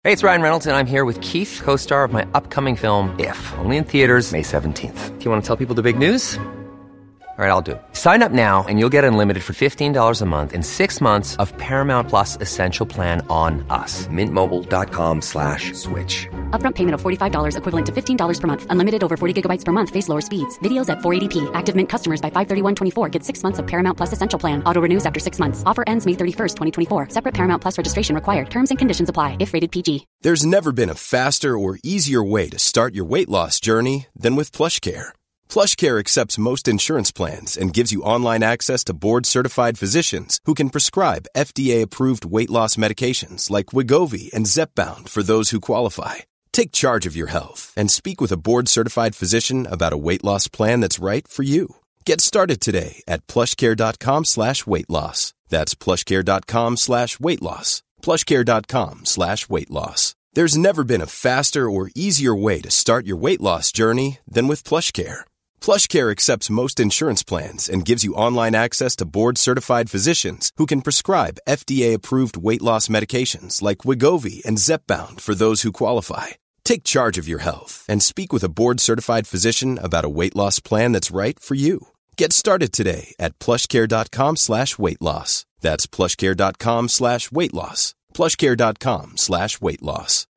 Hey, it's Ryan Reynolds, and I'm here with Keith, co-star of my upcoming film, If, only in theaters May 17th. Do you want to tell people the big news? All right, I'll do it. Sign up now and you'll get unlimited for $15 a month and 6 months of Paramount Plus Essential Plan on us. MintMobile.com/switch. Upfront payment of $45 equivalent to $15 per month. Unlimited over 40 gigabytes per month. Face lower speeds. Videos at 480p. Active Mint customers by 531.24 get 6 months of Paramount Plus Essential Plan. Auto renews after 6 months. Offer ends May 31st, 2024. Separate Paramount Plus registration required. Terms and conditions apply if rated PG. There's never been a faster or easier way to start your weight loss journey than with PlushCare. PlushCare accepts most insurance plans and gives you online access to board-certified physicians who can prescribe FDA-approved weight loss medications like Wegovy and Zepbound for those who qualify. Take charge of your health and speak with a board-certified physician about a weight loss plan that's right for you. Get started today at plushcare.com/weight loss. That's plushcare.com/weight loss. plushcare.com/weight loss. There's never been a faster or easier way to start your weight loss journey than with PlushCare. PlushCare accepts most insurance plans and gives you online access to board-certified physicians who can prescribe FDA-approved weight loss medications like Wegovy and Zepbound for those who qualify. Take charge of your health and speak with a board-certified physician about a weight loss plan that's right for you. Get started today at plushcare.com/weight loss. That's plushcare.com/weight loss. plushcare.com/weight loss.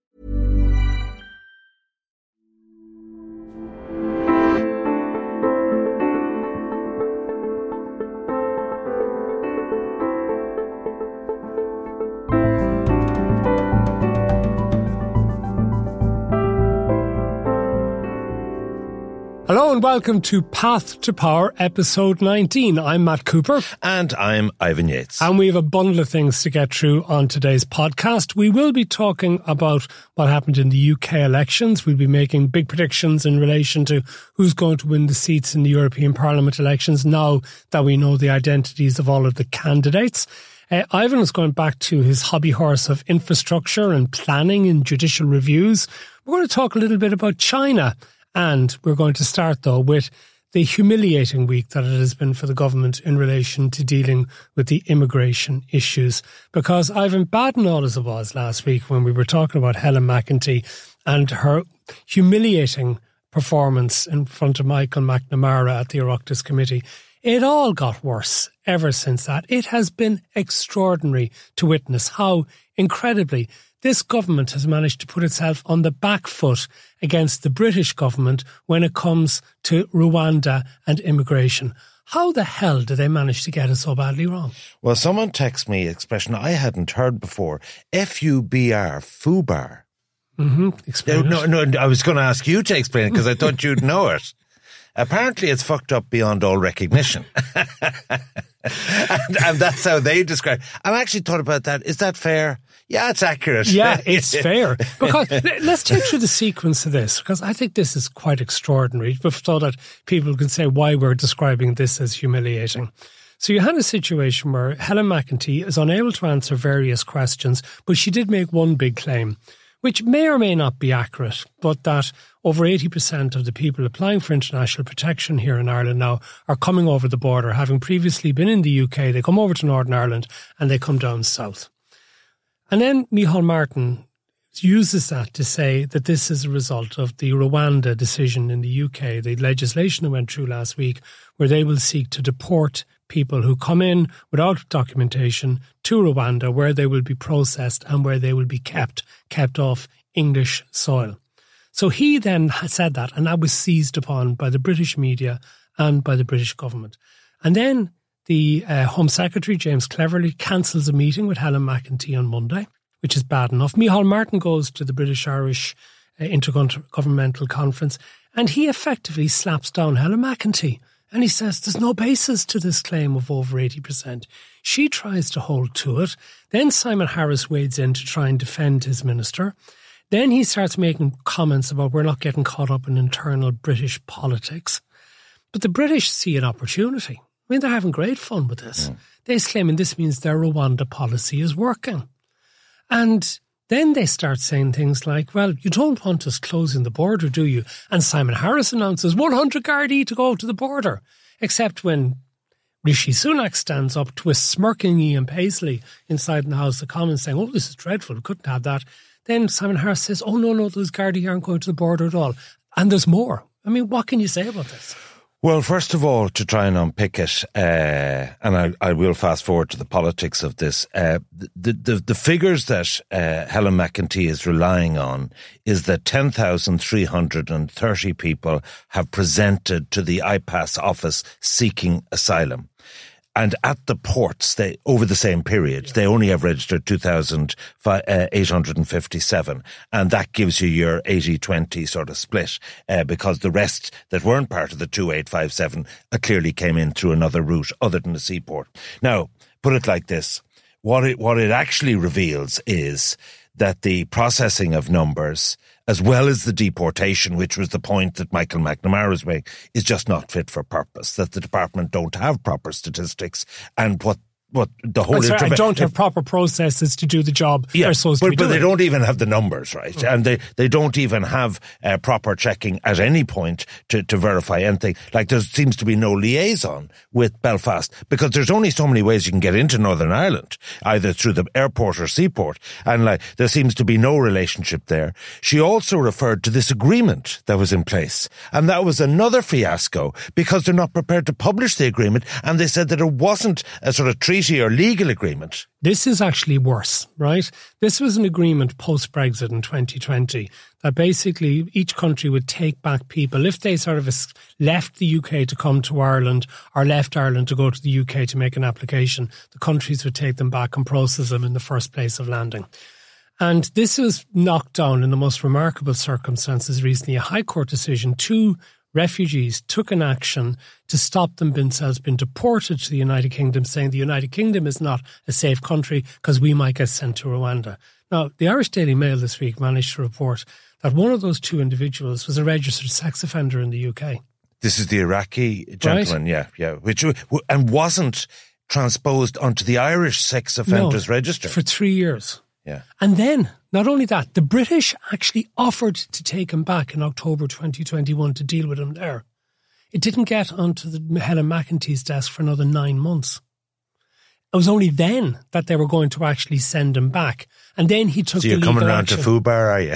Hello and welcome to Path to Power, episode 19. I'm Matt Cooper. And I'm Ivan Yates. And we have a bundle of things to get through on today's podcast. We will be talking about what happened in the UK elections. We'll be making big predictions in relation to who's going to win the seats in the European Parliament elections now that we know the identities of all of the candidates. Ivan is going back to his hobby horse of infrastructure and planning and judicial reviews. We're going to talk a little bit about China. And we're going to start, though, with the humiliating week that it has been for the government in relation to dealing with the immigration issues. Because Ivan, bad and all as it was last week when we were talking about Helen McEntee and her humiliating performance in front of Michael McNamara at the Oireachtas Committee, it all got worse ever since that. It has been extraordinary to witness how incredibly this government has managed to put itself on the back foot against the British government when it comes to Rwanda and immigration. How the hell did they manage to get it so badly wrong? Well, someone texted me an expression I hadn't heard before. FUBR, FUBAR. Explain it. No, I was going to ask you to explain it because I thought you'd know it. Apparently it's fucked up beyond all recognition. and that's how they describe it. I've actually thought about that. Is that fair? Yeah, it's accurate. Yeah, it's fair. Because let's take through the sequence of this, because I think this is quite extraordinary, so that people can say why we're describing this as humiliating. So you had a situation where Helen McEntee is unable to answer various questions, but she did make one big claim, which may or may not be accurate, but that over 80% of the people applying for international protection here in Ireland now are coming over the border, having previously been in the UK. They come over to Northern Ireland and they come down south. And then Micheál Martin uses that to say that this is a result of the Rwanda decision in the UK, the legislation that went through last week, where they will seek to deport people who come in without documentation to Rwanda, where they will be processed and where they will be kept off English soil. So he then said that, and that was seized upon by the British media and by the British government. And then the Home Secretary, James Cleverly, cancels a meeting with Helen McEntee on Monday, which is bad enough. Micheál Martin goes to the British-Irish Intergovernmental Conference, and he effectively slaps down Helen McEntee. And he says there's no basis to this claim of over 80%. She tries to hold to it. Then Simon Harris wades in to try and defend his minister. Then he starts making comments about we're not getting caught up in internal British politics. But the British see an opportunity. I mean, they're having great fun with this. They're claiming this means their Rwanda policy is working. And then they start saying things like, well, you don't want us closing the border, do you? And Simon Harris announces 100 Gardaí to go to the border. Except when Rishi Sunak stands up to a smirking Ian Paisley inside the House of Commons saying, oh, this is dreadful, we couldn't have that. Then Simon Harris says, oh, no, those Gardaí aren't going to the border at all. And there's more. I mean, what can you say about this? Well, first of all, to try and unpick it, and I will fast forward to the politics of this, the figures that Helen McEntee is relying on is that 10,330 people have presented to the IPAS office seeking asylum. And at the ports, over the same period, they only have registered 2,857. And that gives you your 80-20 sort of split, because the rest that weren't part of the 2,857 clearly came in through another route other than the seaport. Now, put it like this. What it actually reveals is that the processing of numbers, as well as the deportation, which was the point that Michael McNamara was making, is just not fit for purpose, that the department don't have proper statistics, and what the whole... I don't have proper processes to do the job they're supposed to be doing. But they don't even have the numbers, right? Mm. And they don't even have proper checking at any point to verify anything. Like, there seems to be no liaison with Belfast, because there's only so many ways you can get into Northern Ireland, either through the airport or seaport, and there seems to be no relationship there. She also referred to this agreement that was in place, and that was another fiasco, because they're not prepared to publish the agreement, and they said that it wasn't a sort of treaty or legal agreement. This is actually worse, right? This was an agreement post-Brexit in 2020 that basically each country would take back people. If they sort of left the UK to come to Ireland or left Ireland to go to the UK to make an application, the countries would take them back and process them in the first place of landing. And this was knocked down in the most remarkable circumstances recently. A High Court decision, 2 refugees took an action to stop them themselves being deported to the United Kingdom, saying the United Kingdom is not a safe country because we might get sent to Rwanda. Now, the Irish Daily Mail this week managed to report that one of those 2 individuals was a registered sex offender in the UK. This is the Iraqi gentleman, right? Yeah, which and wasn't transposed onto the Irish sex offenders register for 3 years. Yeah. And then, not only that, the British actually offered to take him back in October 2021 to deal with him there. It didn't get onto the Helen McEntee's desk for another 9 months. It was only then that they were going to actually send him back. And then he took the legal action. So you're coming around to FUBAR, are you?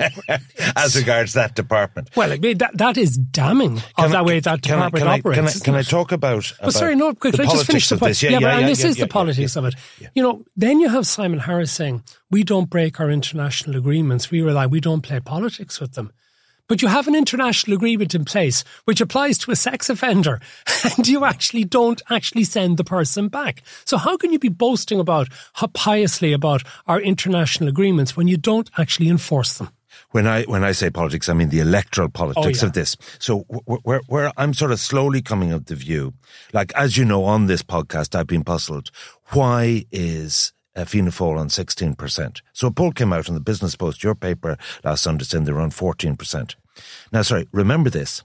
As regards that department. Well, I mean, that is damning of the way that department operates. Can I talk about sorry, no, quick, can I just finish the point? This is the politics of it. Yeah. You know, then you have Simon Harris saying, we don't break our international agreements. We don't play politics with them. But you have an international agreement in place which applies to a sex offender, and you actually don't actually send the person back. So how can you be boasting piously about our international agreements when you don't actually enforce them? When I say politics, I mean the electoral politics of this. So where I'm sort of slowly coming up the view, like, as you know, on this podcast, I've been puzzled. Why is Fianna Fáil on 16%. So a poll came out in the Business Post, your paper, last Sunday, saying they were on 14%. Now, sorry, remember this.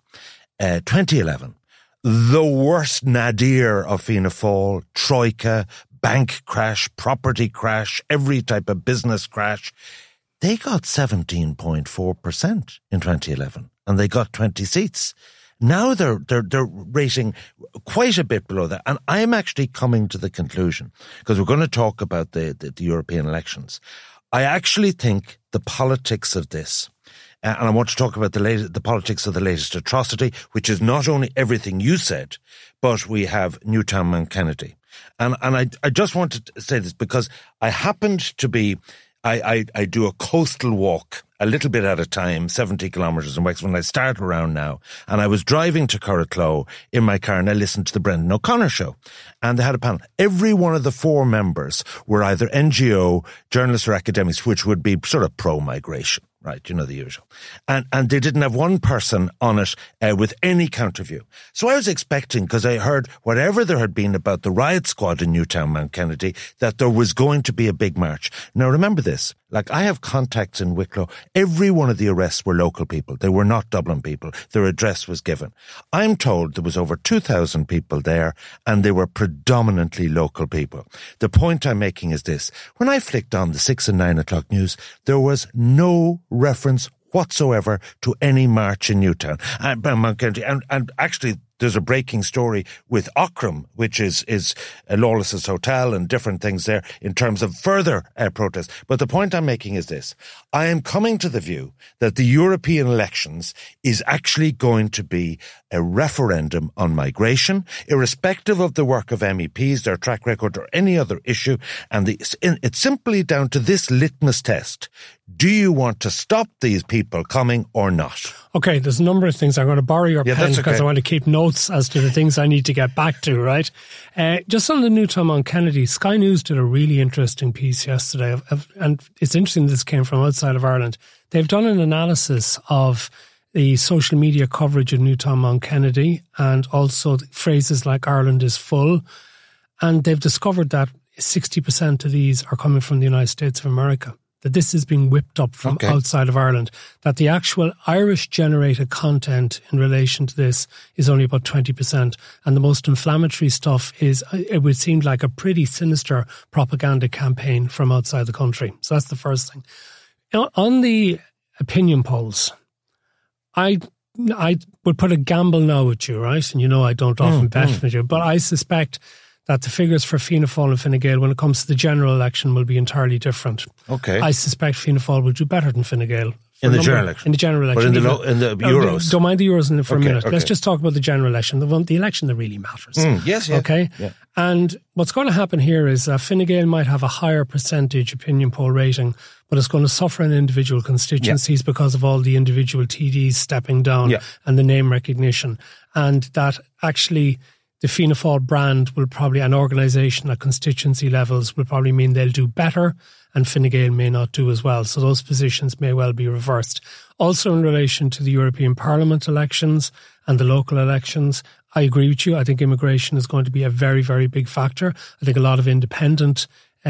2011, the worst nadir of Fianna Fáil, Troika, bank crash, property crash, every type of business crash. They got 17.4% in 2011, and they got 20 seats. Now they're rating quite a bit below that. And I'm actually coming to the conclusion, because we're going to talk about the European elections. I actually think the politics of this, and I want to talk about the politics of the latest atrocity, which is not only everything you said, but we have Newtown Mount Kennedy. And I just wanted to say this because I happened to be, I do a coastal walk a little bit at a time, 70 kilometres in Wexford, when I start around now. And I was driving to Curracloe in my car and I listened to the Brendan O'Connor show. And they had a panel. Every one of the 4 members were either NGO, journalists or academics, which would be sort of pro-migration. Right, you know, the usual. And they didn't have one person on it with any counter view. So I was expecting, because I heard whatever there had been about the riot squad in Newtown Mount Kennedy, that there was going to be a big march. Now remember this, like, I have contacts in Wicklow. Every one of the arrests were local people. They were not Dublin people. Their address was given. I'm told there was over 2,000 people there, and they were predominantly local people. The point I'm making is this. When I flicked on the 6 and 9 o'clock news, there was no reference whatsoever to any march in Newtown and Mount Kennedy. And actually, there's a breaking story with Ockram, which is a Lawless's Hotel and different things there in terms of further protests. But the point I'm making is this. I am coming to the view that the European elections is actually going to be a referendum on migration, irrespective of the work of MEPs, their track record, or any other issue. And it's simply down to this litmus test. Do you want to stop these people coming or not? Okay, there's a number of things. I'm going to borrow your pen because I want to keep notes as to the things I need to get back to, right? Just on the Newtown Kennedy, Sky News did a really interesting piece yesterday, and it's interesting this came from outside of Ireland. They've done an analysis of the social media coverage of Newtown Kennedy and also phrases like Ireland is full. And they've discovered that 60% of these are coming from the United States of America. That this is being whipped up from outside of Ireland, that the actual Irish-generated content in relation to this is only about 20%. And the most inflammatory stuff is, it would seem like a pretty sinister propaganda campaign from outside the country. So that's the first thing. On the opinion polls, I would put a gamble now with you, right? And you know I don't often bet with you, but I suspect that the figures for Fianna Fáil and Fine Gael when it comes to the general election will be entirely different. Okay. I suspect Fianna Fáil will do better than Fine Gael. In the general election? In the general election. But in the Euros? Don't mind the Euros for a minute. Let's just talk about the general election, the election that really matters. Yes. Okay? Yeah. And what's going to happen here is Fine Gael might have a higher percentage opinion poll rating, but it's going to suffer in individual constituencies because of all the individual TDs stepping down and the name recognition. And that actually the Fianna Fáil brand will probably, an organisation at constituency levels will probably mean they'll do better and Fine Gael may not do as well. So those positions may well be reversed. Also in relation to the European Parliament elections and the local elections, I agree with you. I think immigration is going to be a very, very big factor. I think a lot of independent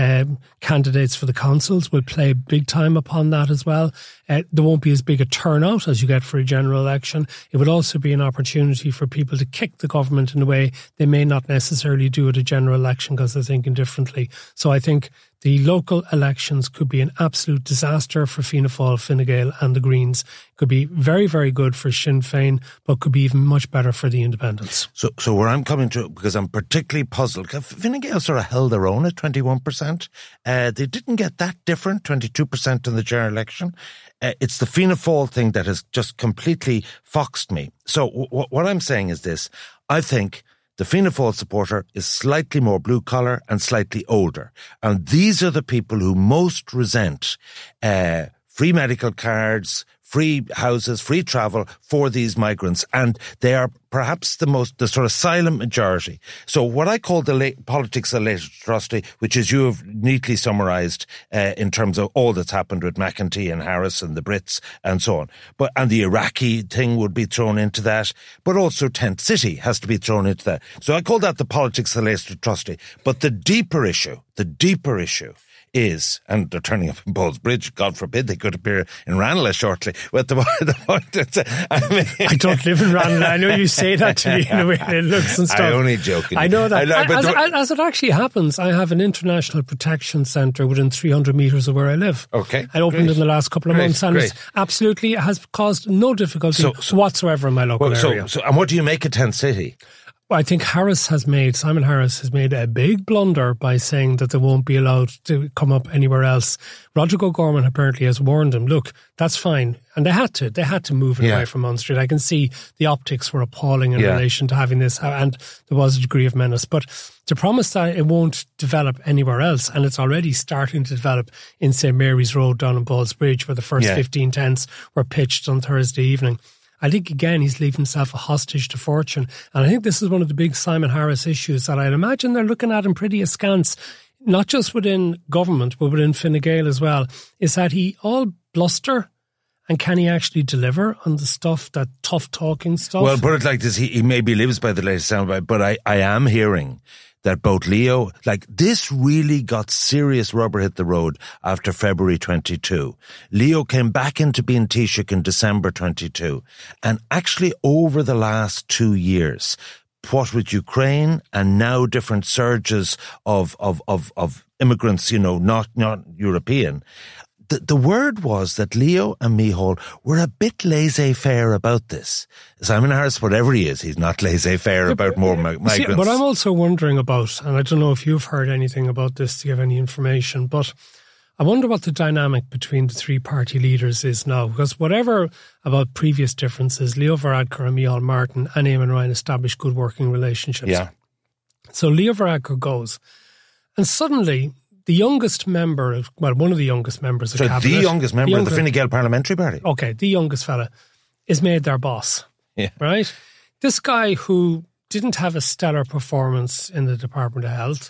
candidates for the councils will play big time upon that as well. There won't be as big a turnout as you get for a general election. It would also be an opportunity for people to kick the government in a way they may not necessarily do at a general election because they're thinking differently. So I think the local elections could be an absolute disaster for Fianna Fáil, Fine Gael and the Greens. Could be very, very good for Sinn Féin, but could be even much better for the independents. So where I'm coming to, because I'm particularly puzzled, Fine Gael sort of held their own at 21%. They didn't get that different, 22% in the general election. It's the Fianna Fáil thing that has just completely foxed me. So what I'm saying is this. I think the Fianna Fáil supporter is slightly more blue-collar and slightly older. And these are the people who most resent free medical cards, free houses, free travel for these migrants. And they are perhaps the sort of silent majority. So what I call the politics of late atrocity, which is you have neatly summarised in terms of all that's happened with McEntee and Harris and the Brits and so on. And the Iraqi thing would be thrown into that. But also Tent City has to be thrown into that. So I call that the politics of late atrocity. But the deeper issue is, and they're turning up in Bowles Bridge, God forbid they could appear in Ranelagh shortly. But the point is, I don't live in Ranelagh. I know you say that to me in a way that it looks and stuff. I'm only joking. I know that. As it actually happens, I have an international protection centre within 300 metres of where I live. Okay. I opened in the last couple of months and it has caused no difficulty whatsoever in my local area. And what do you make of Tent City? I think Simon Harris has made a big blunder by saying that they won't be allowed to come up anywhere else. Roderick O'Gorman apparently has warned him, look, that's fine. And they had to move it away from Mount Street. I can see the optics were appalling in relation to having this, and there was a degree of menace. But to promise that it won't develop anywhere else, and it's already starting to develop in St. Mary's Road down in Bowles Bridge, where the first 15 tents were pitched on Thursday evening. I think, again, he's leaving himself a hostage to fortune. And I think this is one of the big Simon Harris issues that I'd imagine they're looking at him pretty askance, not just within government, but within Fine Gael as well, is that he all bluster and can he actually deliver on the stuff, that tough talking stuff? Well, put it like this, he maybe lives by the latest soundbite, but I am hearing that both Leo, this really got serious rubber hit the road after February 22. Leo came back into being Taoiseach in December 22. And actually over the last 2 years, what with Ukraine and now different surges of immigrants, not European, the word was that Leo and Micheál were a bit laissez-faire about this. Simon Harris, whatever he is, he's not laissez-faire about more migrants. See, but I'm also wondering about, and I don't know if you've heard anything about this to give any information, but I wonder what the dynamic between the three party leaders is now. Because whatever about previous differences, Leo Varadkar and Micheál Martin and Eamon Ryan established good working relationships. Yeah. So Leo Varadkar goes, and suddenly the youngest member, one of the youngest members of cabinet. The youngest member of the Fine Gael Parliamentary Party. Okay, the youngest fella is made their boss. Yeah. Right? This guy who didn't have a stellar performance in the Department of Health,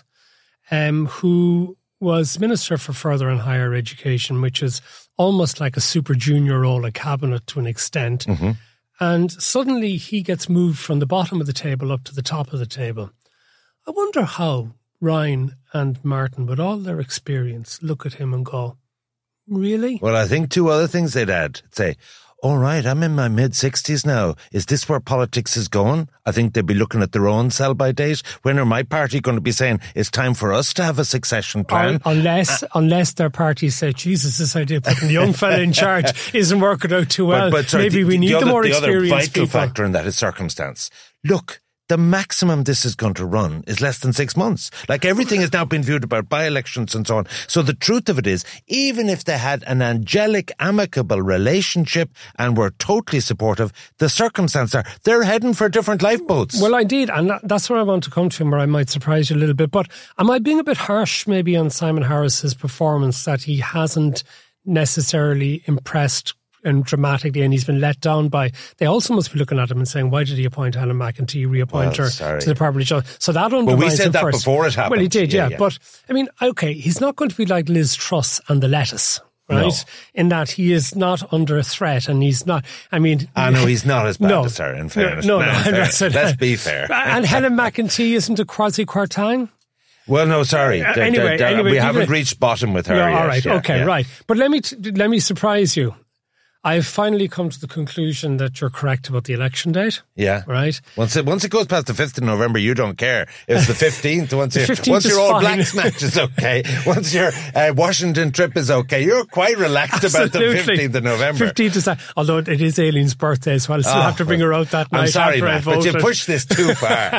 who was Minister for Further and Higher Education, which is almost like a super junior role at cabinet to an extent. Mm-hmm. And suddenly he gets moved from the bottom of the table up to the top of the table. I wonder how Ryan and Martin, with all their experience, look at him and go, really? Well, I think two other things they'd add. Say, all right, I'm in my mid-60s now. Is this where politics is going? I think they'd be looking at their own sell-by date. When are my party going to be saying, it's time for us to have a succession plan? Unless their party say, Jesus, this idea of putting the young fella in charge isn't working out too well. But sorry, maybe we need the more experienced other vital people. factor in that is circumstance. Look, the maximum this is going to run is less than 6 months. Like everything has now been viewed about by-elections and so on. So the truth of it is, even if they had an angelic, amicable relationship and were totally supportive, the circumstances are they're heading for different lifeboats. Well, indeed, and that's where I want to come to, where I might surprise you a little bit. But am I being a bit harsh maybe on Simon Harris's performance, that he hasn't necessarily impressed and dramatically, and he's been let down by, they also must be looking at him and saying, why did he appoint Helen McEntee, reappoint her to the Parliament Judge? So that undermines Well, we said him that first. before it happened. Well, he did, yeah. But, I mean, okay, he's not going to be like Liz Truss and the lettuce, right? No. In that he is not under threat, and he's not, I mean... no, he's not as bad as her, in fairness. No, Let's be fair. And Helen McEntee isn't a quasi-quartine? Well, no, sorry. Anyway, we haven't reached bottom with her no, yet. all right, Yeah, okay, yeah. right. But let me surprise you. I've finally come to the conclusion that you're correct about the election date. Yeah. Right? Once it goes past the 5th of November, you don't care. It's the 15th. Once 15th your All fine. Blacks match is okay. Once your Washington trip is okay. You're quite relaxed about the 15th of November. 15th is that. Although it is Aileen's birthday, so I'll still have to bring her out that night. I'm sorry, after I Matt, but you voted. pushed this too far.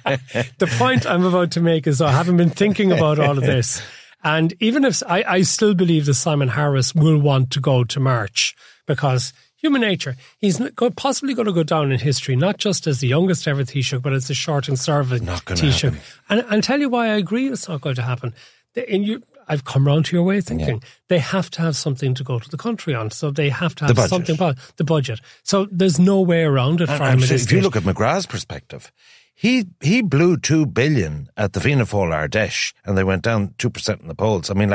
The point I'm about to make is I haven't been thinking about all of this. And even if I still believe that Simon Harris will want to go to March, because human nature, he's possibly going to go down in history, not just as the youngest ever Taoiseach, but as the short and serving Taoiseach. And I'll tell you why I agree it's not going to happen. I've come round to your way of thinking. Yeah. They have to have something to go to the country on. So they have to have something about the budget. So there's no way around it for him. If you look at McGrath's perspective, he blew $2 billion at the Fianna Fáil Ardèche, and they went down 2% in the polls. I mean,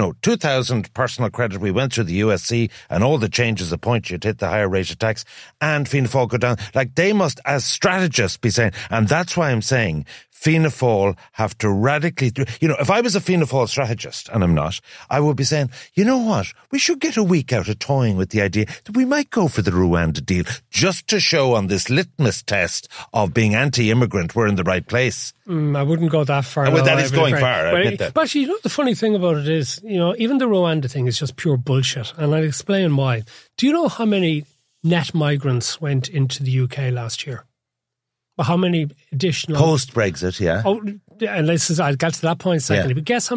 2,000 personal credit. We went through the USC and all the changes at point you'd hit the higher rate of tax, and Fianna Fáil go down. Like, they must, as strategists, be saying, and that's why I'm saying Fianna Fáil have to radically do. If I was a Fianna Fáil strategist, and I'm not, I would be saying, you know what? We should get a week out of toying with the idea that we might go for the Rwanda deal, just to show on this litmus test of being anti-immigrant we're in the right place. I wouldn't go that far. Well, that is going far. I admit that. But actually, the funny thing about it is, even the Rwanda thing is just pure bullshit, and I'll explain why. Do you know how many net migrants went into the UK last year? How many additional... Post-Brexit, yeah. Oh, and I'll get to that point secondly. Yeah. But guess how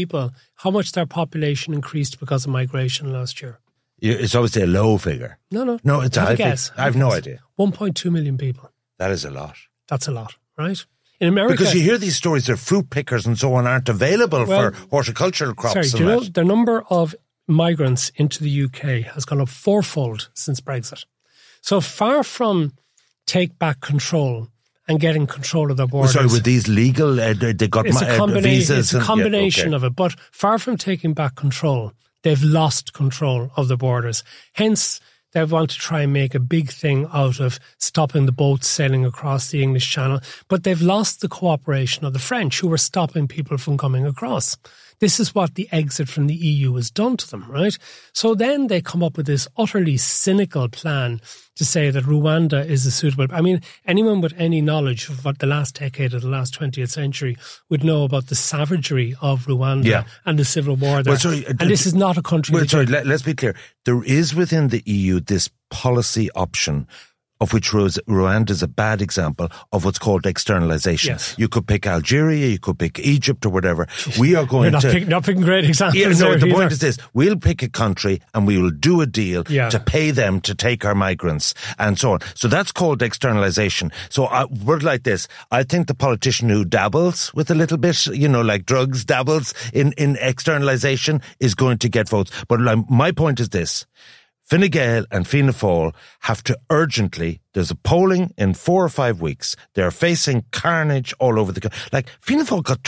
much their population increased because of migration last year? It's obviously a low figure. No. No, it's a high figure. I have no idea. 1.2 million people. That is a lot. That's a lot, right? In America... Because you hear these stories that fruit pickers and so on aren't available for horticultural crops. Sorry, do you know the number of migrants into the UK has gone up fourfold since Brexit? So far from take back control and getting control of their borders. Sorry, with these legal, they got visas. It's a combination of it. But far from taking back control, they've lost control of the borders. Hence, they want to try and make a big thing out of stopping the boats sailing across the English Channel. But they've lost the cooperation of the French, who were stopping people from coming across. This is what the exit from the EU has done to them, right? So then they come up with this utterly cynical plan to say that Rwanda is a suitable... I mean, anyone with any knowledge of what the last decade of the last 20th century would know about the savagery of Rwanda and the civil war there. And this is not a country... Let's be clear. There is within the EU this policy option, of which Rwanda is a bad example of what's called externalization. Yes. You could pick Algeria, you could pick Egypt or whatever. We are going not picking great examples. The point is this. We'll pick a country and we will do a deal to pay them to take our migrants and so on. So that's called externalization. So word like this, I think the politician who dabbles with a little bit, like drugs, dabbles in externalization is going to get votes. But my point is this. Fine Gael and Fianna Fáil have to urgently, there's a polling in 4 or 5 weeks. They're facing carnage all over the country. Like, Fianna Fáil got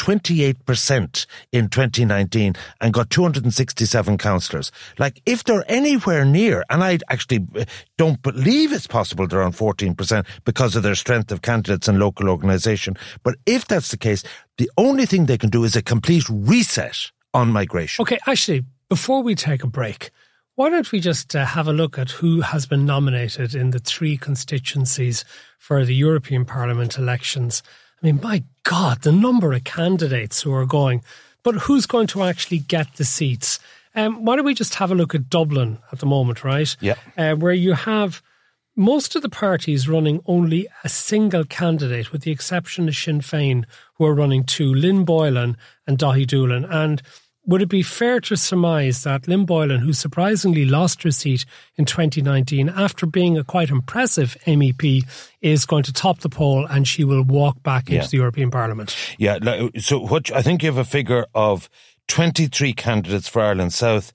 28% in 2019 and got 267 councillors. Like, if they're anywhere near, and I actually don't believe it's possible they're on 14% because of their strength of candidates and local organisation. But if that's the case, the only thing they can do is a complete reset on migration. Okay, actually, before we take a break, why don't we just have a look at who has been nominated in the 3 constituencies for the European Parliament elections? I mean, my God, the number of candidates who are going. But who's going to actually get the seats? Why don't we just have a look at Dublin at the moment, right? Yeah. Where you have most of the parties running only a single candidate, with the exception of Sinn Féin, who are running 2, Lynn Boylan and Daithí Doolan. And would it be fair to surmise that Lynn Boylan, who surprisingly lost her seat in 2019 after being a quite impressive MEP, is going to top the poll and she will walk back into the European Parliament? Yeah, so I think you have a figure of 23 candidates for Ireland South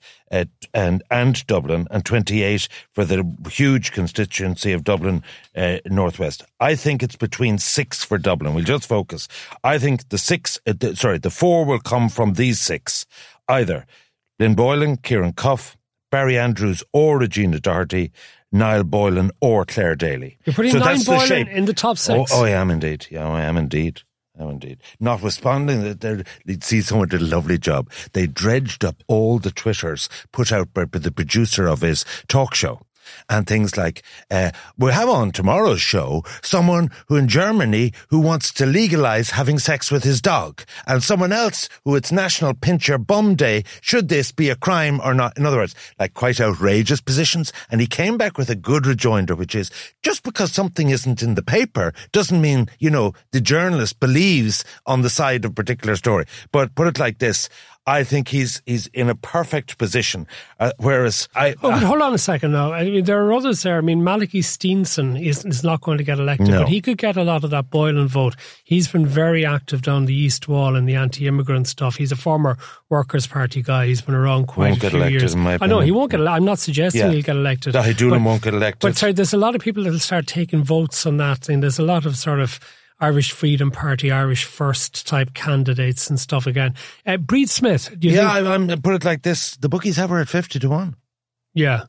and Dublin, and 28 for the huge constituency of Dublin Northwest. I think it's between 6 for Dublin. We'll just focus. I think the 4 will come from these 6. Either Lynn Boylan, Kieran Cuff, Barry Andrews or Regina Doherty, Niall Boylan or Claire Daly. You're putting Niall Boylan in the top 6? Oh, I am indeed. Yeah, I am indeed. Oh, indeed. Notwithstanding that you'd see someone did a lovely job. They dredged up all the Twitters put out by the producer of his talk show. And things like, we'll have on tomorrow's show someone who in Germany who wants to legalise having sex with his dog, and someone else who it's National Pinch Your Bum Day. Should this be a crime or not? In other words, like quite outrageous positions. And he came back with a good rejoinder, which is, just because something isn't in the paper doesn't mean, the journalist believes on the side of a particular story. But put it like this. I think he's in a perfect position. Whereas but hold on a second now. I mean, there are others there. I mean, Malachy Steenson is not going to get elected, but he could get a lot of that Boylan vote. He's been very active down the East Wall and the anti-immigrant stuff. He's a former Workers' Party guy. He's been around quite a few years. In my opinion. I know he won't get elected. I'm not suggesting he'll get elected. Daithí Doolan won't get elected. But sorry, there's a lot of people that will start taking votes on that thing. There's a lot of sort of Irish Freedom Party, Irish First type candidates and stuff again. Breed Smith, do you think? I put it like this. The bookies have her at 50-1. Yeah.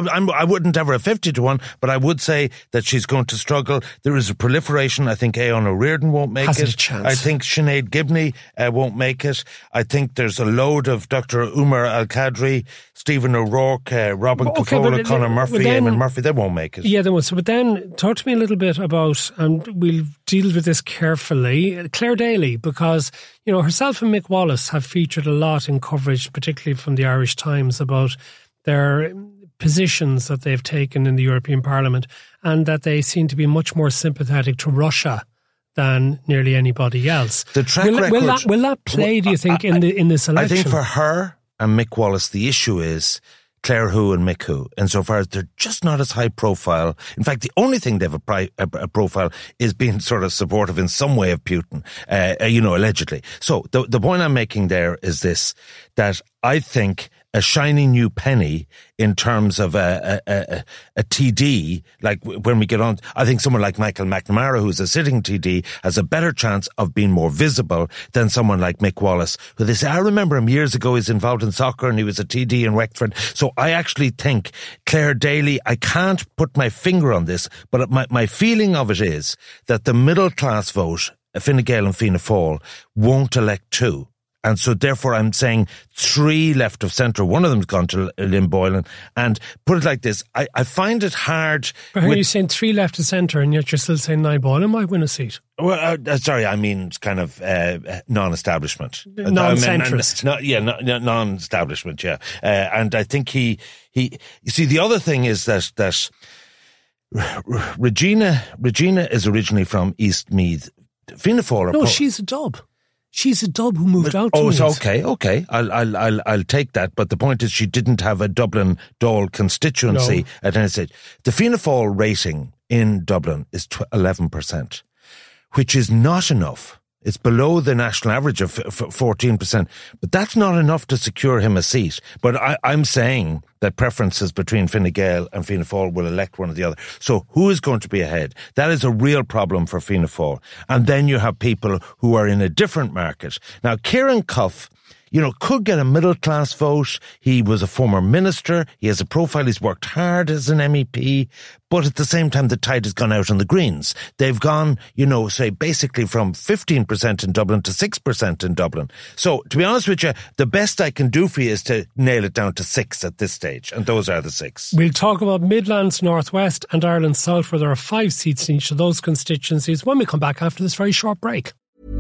I wouldn't have her at 50-1, but I would say that she's going to struggle. There is a proliferation. I think Aodhán Ó Ríordáin won't make Hasn't it. A chance. I think Sinead Gibney won't make it. I think there's a load of Dr. Umar Al-Qadri, Stephen O'Rourke, Robin Capola, Conor Murphy, Eamon Murphy. They won't make it. Yeah, they won't. So, but then talk to me a little bit about, and we'll deal with this carefully, Claire Daly, because, herself and Mick Wallace have featured a lot in coverage, particularly from the Irish Times, about their positions that they've taken in the European Parliament, and that they seem to be much more sympathetic to Russia than nearly anybody else. The track record, will that play, do you think, in this election? I think for her and Mick Wallace, the issue is Claire who and Mick who, insofar as they're just not as high profile. In fact, the only thing they have a profile is being sort of supportive in some way of Putin, allegedly. So the point I'm making there is this, that I think a shiny new penny in terms of a TD, like when we get on, I think someone like Michael McNamara, who's a sitting TD, has a better chance of being more visible than someone like Mick Wallace, who they say, I remember him years ago, he's involved in soccer and he was a TD in Wexford. So I actually think Claire Daly, I can't put my finger on this, but my feeling of it is that the middle class vote, Fine Gael and Fianna Fáil, won't elect 2. And so therefore I'm saying 3 left of centre. One of them's gone to Lynn Boylan. And put it like this, I find it hard. But are you saying 3 left of centre and yet you're still saying Niall Boylan might win a seat? Well, sorry, I mean it's kind of non-establishment. Non-centrist. Non-establishment, yeah. And I think he you see, the other thing is that Regina is originally from Eastmeath. Fianna Fáil. No, she's a dub. She's a dub who moved out to Meath. Okay. I'll take that. But the point is she didn't have a Dublin Dáil constituency at any stage. The Fianna Fáil rating in Dublin is 11%, which is not enough. It's below the national average of 14%, but that's not enough to secure him a seat. But I'm saying that preferences between Fine Gael and Fianna Fáil will elect one or the other. So who is going to be ahead? That is a real problem for Fianna Fáil. And then you have people who are in a different market. Now, Kieran Cuff, could get a middle-class vote. He was a former minister. He has a profile. He's worked hard as an MEP. But at the same time, the tide has gone out on the Greens. They've gone, say, basically from 15% in Dublin to 6% in Dublin. So, to be honest with you, the best I can do for you is to nail it down to 6 at this stage. And those are the 6. We'll talk about Midlands, North West and Ireland South, where there are 5 seats in each of those constituencies when we come back after this very short break.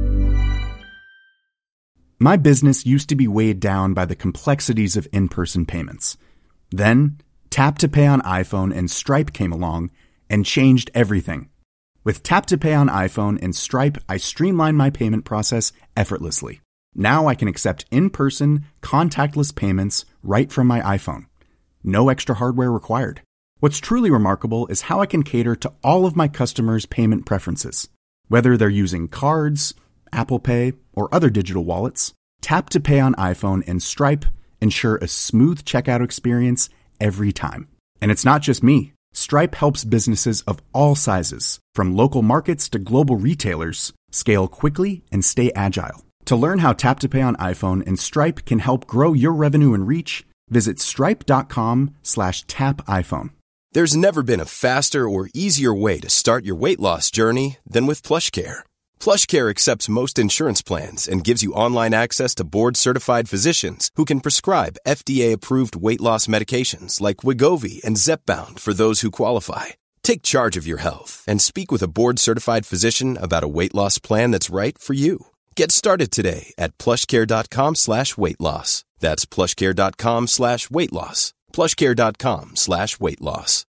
My business used to be weighed down by the complexities of in-person payments. Then, Tap to Pay on iPhone and Stripe came along and changed everything. With Tap to Pay on iPhone and Stripe, I streamlined my payment process effortlessly. Now I can accept in-person, contactless payments right from my iPhone. No extra hardware required. What's truly remarkable is how I can cater to all of my customers' payment preferences. Whether they're using cards, Apple Pay, or other digital wallets, Tap to Pay on iPhone and Stripe ensure a smooth checkout experience every time. And it's not just me. Stripe helps businesses of all sizes, from local markets to global retailers, scale quickly and stay agile. To learn how Tap to Pay on iPhone and Stripe can help grow your revenue and reach, visit stripe.com/tapiphone. There's never been a faster or easier way to start your weight loss journey than with PlushCare. PlushCare accepts most insurance plans and gives you online access to board-certified physicians who can prescribe FDA-approved weight loss medications like Wegovy and Zepbound for those who qualify. Take charge of your health and speak with a board-certified physician about a weight loss plan that's right for you. Get started today at plushcare.com/weight-loss. That's plushcare.com/weight-loss. plushcare.com/weight-loss.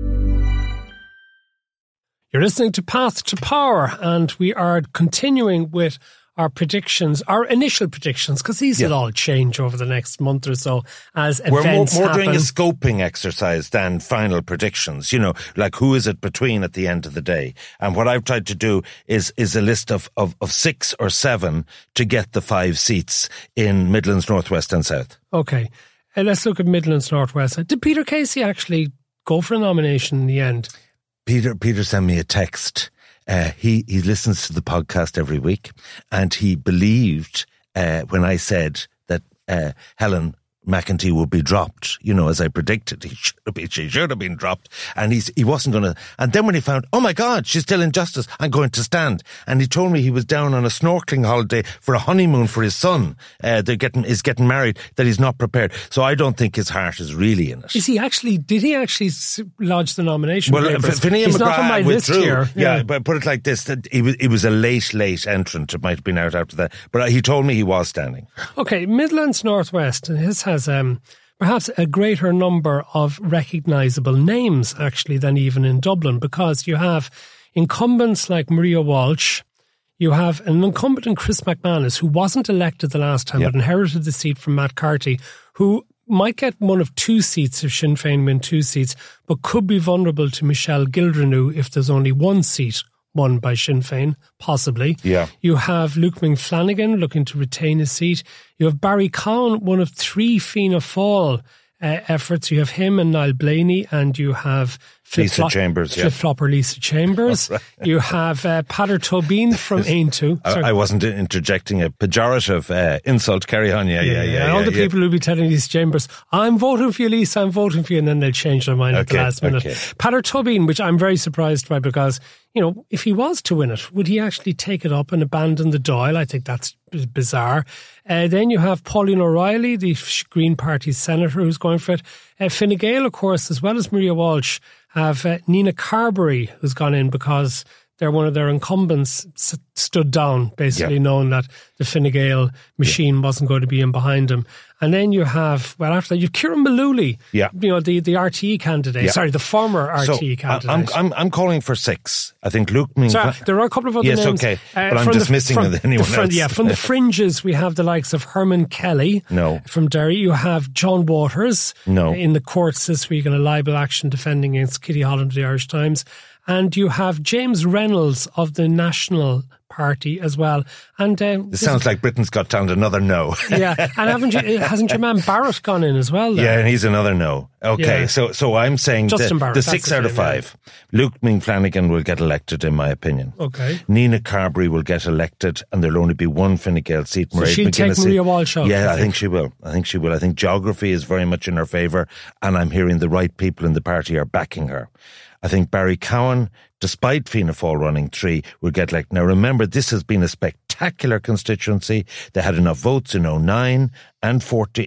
You're listening to Path to Power, and we are continuing with our predictions, our initial predictions, because these will all change over the next month or so as events happen. We're more doing a scoping exercise than final predictions, like who is it between at the end of the day. And what I've tried to do is a list of 6 or 7 to get the 5 seats in Midlands, North West and South. Okay, let's look at Midlands, North West. Did Peter Casey actually go for a nomination in the end? Peter sent me a text. He listens to the podcast every week, and he believed when I said that Helen McEntee would be dropped, as I predicted. She should have been dropped, and he wasn't going to. And then when he found, oh my God, she's still in justice, I'm going to stand. And he told me he was down on a snorkeling holiday for a honeymoon for his son. Is getting married, that he's not prepared. So I don't think his heart is really in it. Did he actually lodge the nomination? Well, Finian McGrath not on my list here. Yeah, but put it like this: that he was a late entrant. It might have been out after that, but he told me he was standing. Okay, Midlands, North West, and his has perhaps a greater number of recognisable names actually than even in Dublin, because you have incumbents like Maria Walsh, you have an incumbent in Chris McManus, who wasn't elected the last time but inherited the seat from Matt Carty, who might get one of 2 seats if Sinn Féin win 2 seats, but could be vulnerable to Michelle Gildernew if there's only 1 seat won by Sinn Féin, possibly. Yeah. You have Luke McFlanagan looking to retain his seat. You have Barry Cowan, one of 3 Fianna Fáil efforts. You have him and Niall Blaney, and you have Flip-Flopper Lisa Chambers. Right. You have Peadar Tóibín from Aontú. I wasn't interjecting a pejorative insult. Carry on, yeah. All the people who'll be telling Lisa Chambers, I'm voting for you, Lisa, I'm voting for you, and then they'll change their mind at the last minute. Peadar Tóibín, which I'm very surprised by, because if he was to win it, would he actually take it up and abandon the Dáil? I think that's bizarre. Then you have Pauline O'Reilly, the Green Party's senator, who's going for it. Fine Gael, of course, as well as Maria Walsh, have Nina Carberry, who's gone in because they're one of their incumbents stood down, basically knowing that the Fine Gael machine wasn't going to be in behind him. And then you have, after that, you have Kieran Mullooly, the RTE candidate. Sorry, the former RTE candidate. I'm calling for 6. I think Luke means... Sorry, there are a couple of other names. Yes, okay, but I'm dismissing anyone else. Yeah, from the fringes, we have the likes of Herman Kelly. No. From Derry. You have John Waters. No. In the courts this week in a libel action defending against Kitty Holland of the Irish Times. And you have James Reynolds of the National Party as well. And this sounds like Britain's Got Talent, another no. Yeah, and hasn't your man Barrett gone in as well? Then? Yeah, and he's another no. Okay, Yeah. so I'm saying Barrett, the 6 out of 5. Luke Flanagan will get elected, in my opinion. Okay. Nina Carberry will get elected, and there'll only be one Fine Gael seat. So she'll take Maria Walsh out? Yeah, I think she will. I think geography is very much in her favour, and I'm hearing the right people in the party are backing her. I think Barry Cowan, despite Fianna Fáil running 3, will get elected. Now remember, this has been a spectacular constituency. They had enough votes in 2009 and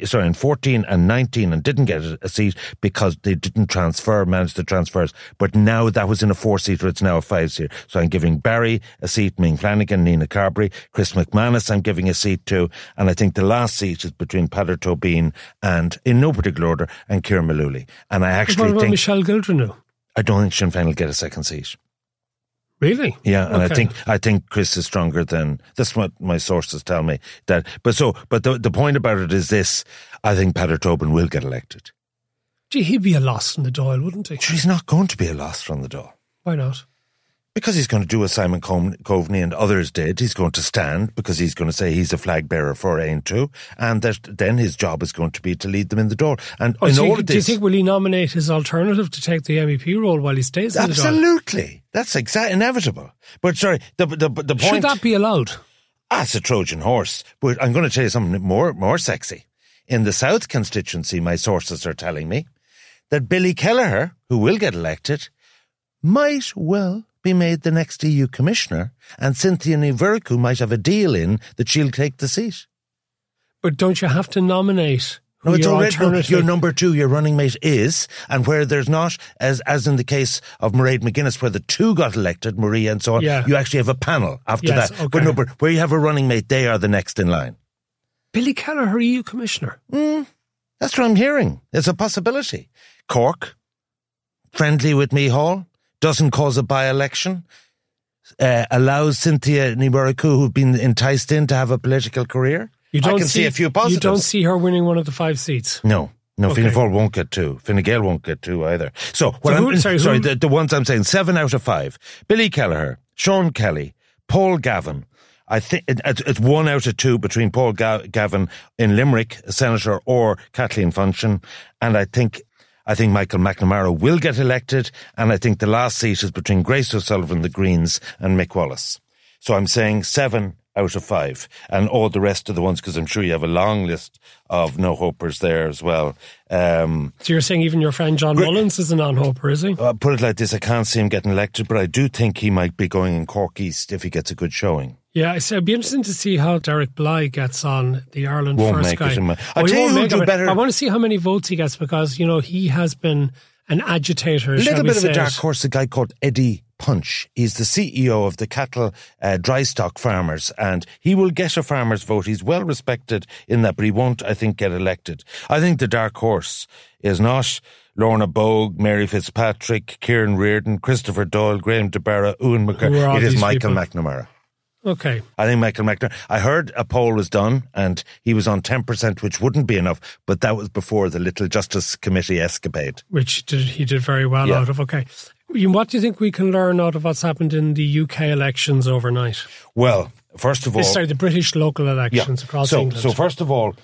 14 and 19 and didn't get a seat because they didn't manage the transfers. But now that was in a 4-seater, it's now a 5-seater. So I'm giving Barry a seat, Ming Flanagan, Nina Carberry, Chris McManus I'm giving a seat to, and I think the last seat is between Peadar Tóibín and, in no particular order, and Kieran Mullooly. And I actually think... think... Michelle Gildernew? I don't think Sinn Féin will get a second seat. Really? Yeah, and okay. I think Chris is stronger than... That's what my sources tell me. But the point about it is this. I think Peadar Tóibín will get elected. Gee, he'd be a loss from the Dáil, wouldn't he? He's not going to be a loss from the Dáil. Why not? Because he's going to do what Simon Coveney and others did. He's going to stand because he's going to say he's a flag bearer for Aontú, and then his job is going to be to lead them in the Dáil. And do you think will he nominate his alternative to take the MEP role while he stays in the Dáil? Absolutely, that's inevitable. But sorry, the point. Should that be allowed? It's a Trojan horse. But I'm going to tell you something more sexy. In the South constituency, my sources are telling me that Billy Kelleher, who will get elected, might well be made the next EU commissioner, and Cynthia Ní Mhurchu might have a deal in that she'll take the seat. But don't you have to nominate No, it's already your number 2, your running mate is, and where there's not, as in the case of Mairead McGuinness, where the 2 got elected, Maria and so on, you actually have a panel after that. Okay. But no, where you have a running mate, they are the next in line. Billy Kelleher, EU commissioner? That's what I'm hearing. It's a possibility. Cork, friendly with Meathall, doesn't cause a by-election, allows Cynthia Ní Mhurchu, who've been enticed in, to have a political career. I can see a few positives. You don't see her winning one of the 5 seats? No, okay. Fianna Fáil won't get 2. Fine Gael won't get 2 either. The ones I'm saying, 7 out of 5. Billy Kelleher, Sean Kelly, Paul Gavin. I think it's 1 out of 2 between Paul Gavin in Limerick, a senator, or Kathleen Funchion, and I think Michael McNamara will get elected, and I think the last seat is between Grace O'Sullivan, the Greens, and Mick Wallace. So I'm saying 7 out of 5, and all the rest of the ones, because I'm sure you have a long list of no-hopers there as well. So you're saying even your friend John Mullins is a non-hoper, is he? Put it like this, I can't see him getting elected, but I do think he might be going in Cork East if he gets a good showing. Yeah, it'd be interesting to see how Derek Bly gets on, the Ireland won't first make guy. I'll tell you who'll do better. I want to see how many votes he gets because, he has been an agitator, a little bit of a dark horse, a guy called Eddie Punch. He's the CEO of the cattle dry stock farmers, and he will get a farmer's vote. He's well respected in that, but he won't, I think, get elected. I think the dark horse is not Lorna Bogue, Mary Fitzpatrick, Kieran Reardon, Christopher Doyle, Graham DeBarra, Ewan McCarthy. It is Michael McNamara. Okay. I think Michael McNamara. I heard a poll was done and he was on 10%, which wouldn't be enough, but that was before the little Justice Committee escapade. Which he did very well out of. Okay. What do you think we can learn out of what's happened in the UK elections overnight? Well, first of all... the British local elections across England. So first of all,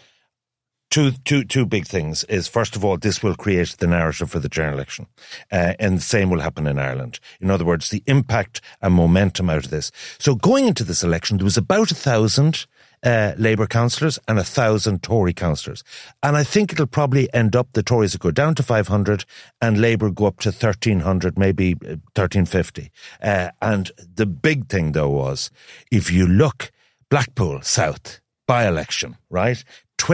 two big things is, first of all, this will create the narrative for the general election. And the same will happen in Ireland. In other words, the impact and momentum out of this. So going into this election, there was about 1,000 Labour councillors and 1,000 Tory councillors. And I think it'll probably end up the Tories will go down to 500 and Labour go up to 1,300, maybe 1,350. And the big thing, though, was if you look, Blackpool South by-election, right?